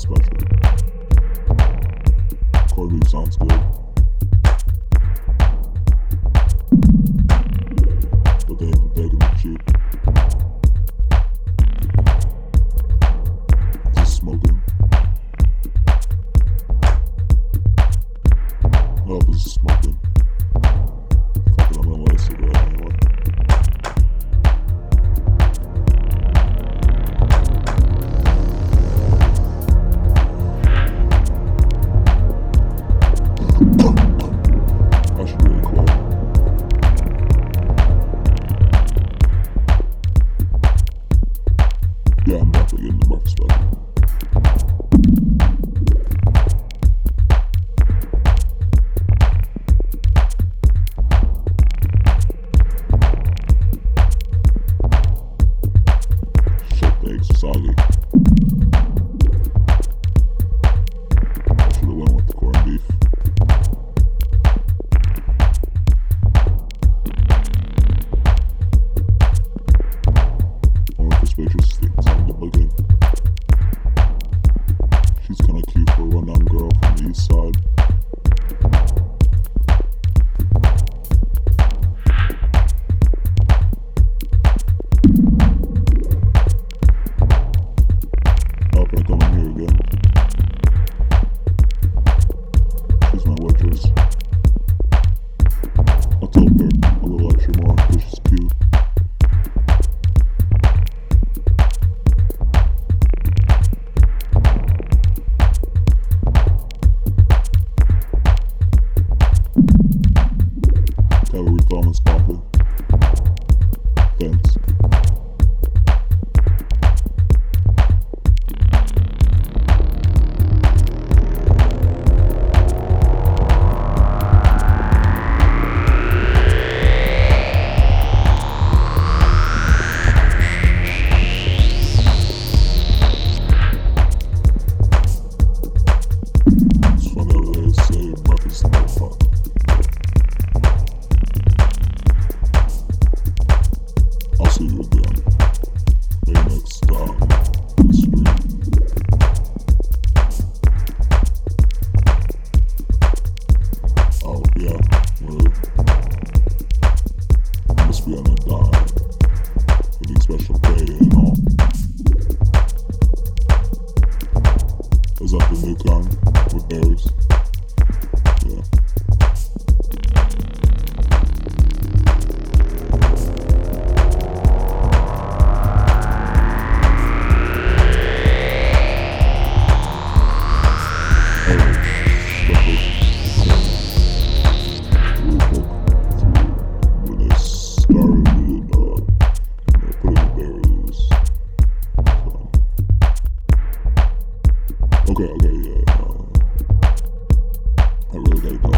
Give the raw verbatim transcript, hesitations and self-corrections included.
special. Corned beef sounds good. But they ain't taking it cheap. Just smoking. No, just smoking. Fuck it, I'm gonna light a cigarette anyway. I should really quit. Yeah, I'm definitely getting the breakfast special. Shit, the eggs are soggy. I should have went with the corned beef. Suspicious things I'm good looking. She's kinda cute for a rundown girl from the east side. I'll probably come in here again. She's my waitress. I'll tell her a little extra more because she's cute. Have a refill on this coffee. Thanks. It's funny how they say breakfast is not fun. I'll see you again. Maybe next um, stream. Oh yeah, really. I must be on a dime. You need special pay and all. Is that the new gun with berries? Yeah. Okay, okay, yeah. Uh, I really gotta go.